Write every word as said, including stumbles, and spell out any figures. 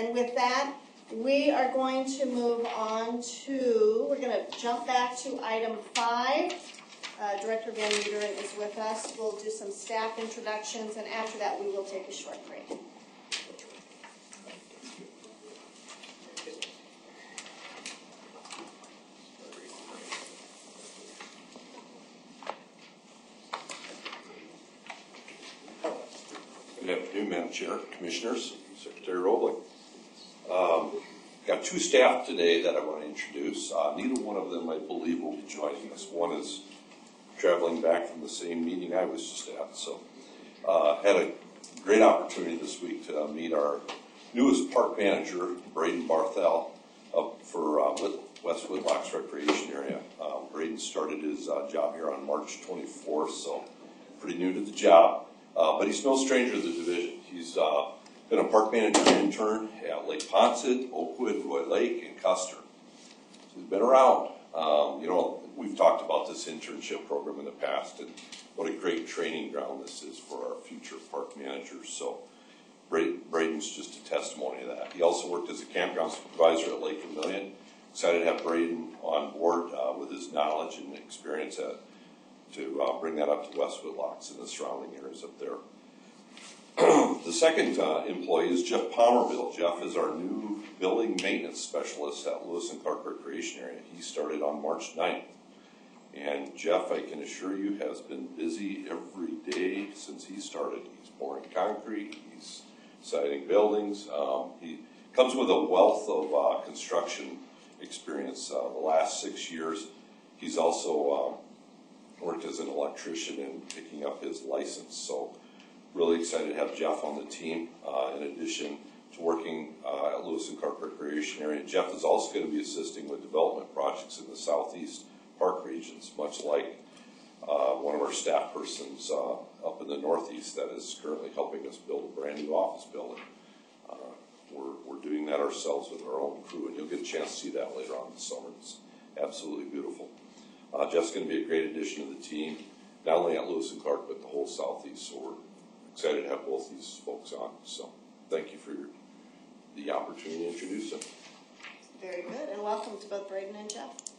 And with that, we are going to move on to, we're going to jump back to item five. Uh, Director Van Meter is with us. We'll do some staff introductions, and after that, we will take a short break. Good afternoon, Madam Chair, Commissioners, Secretary Roebling. Um, got two staff today that I want to introduce. Uh, neither one of them, I believe, will be joining us. One is traveling back from the same meeting I was just at. So, uh, had a great opportunity this week to uh, meet our newest park manager, Braden Barthel, up for uh, West Whitlock's recreation area. Uh, Braden started his uh, job here on March twenty-fourth, so pretty new to the job. Uh, but he's no stranger to the division. He's uh, been a park manager intern at Lake Poncet, Oakwood, Roy Lake, and Custer. So he's been around. Um, you know, we've talked about this internship program in the past, and what a great training ground this is for our future park managers. So Braden's just a testimony of that. He also worked as a campground supervisor at Lake Vermilion. Excited to have Braden on board uh, with his knowledge and experience at, to uh, bring that up to West Whitlocks and the surrounding areas up there. The second uh, employee is Jeff Palmerville. Jeff is our new building maintenance specialist at Lewis and Clark Recreation Area. He started on March ninth. And Jeff, I can assure you, has been busy every day since he started. He's pouring concrete, he's siding buildings. Um, he comes with a wealth of uh, construction experience. Uh, the last six years, he's also um, worked as an electrician and picking up his license. So really excited to have Jeff on the team. Uh, in addition to working uh, at Lewis and Clark Recreation Area, Jeff is also going to be assisting with development projects in the southeast park regions, much like uh, one of our staff persons uh, up in the northeast that is currently helping us build a brand new office building. Uh, we're, we're doing that ourselves with our own crew, and you'll get a chance to see that later on this summer. It's absolutely beautiful. Uh, Jeff's going to be a great addition to the team, not only at Lewis and Clark, but the whole southeast. So we're excited to have both these folks on. So thank you for your, the opportunity to introduce them. Very good, and welcome to both Braden and Jeff.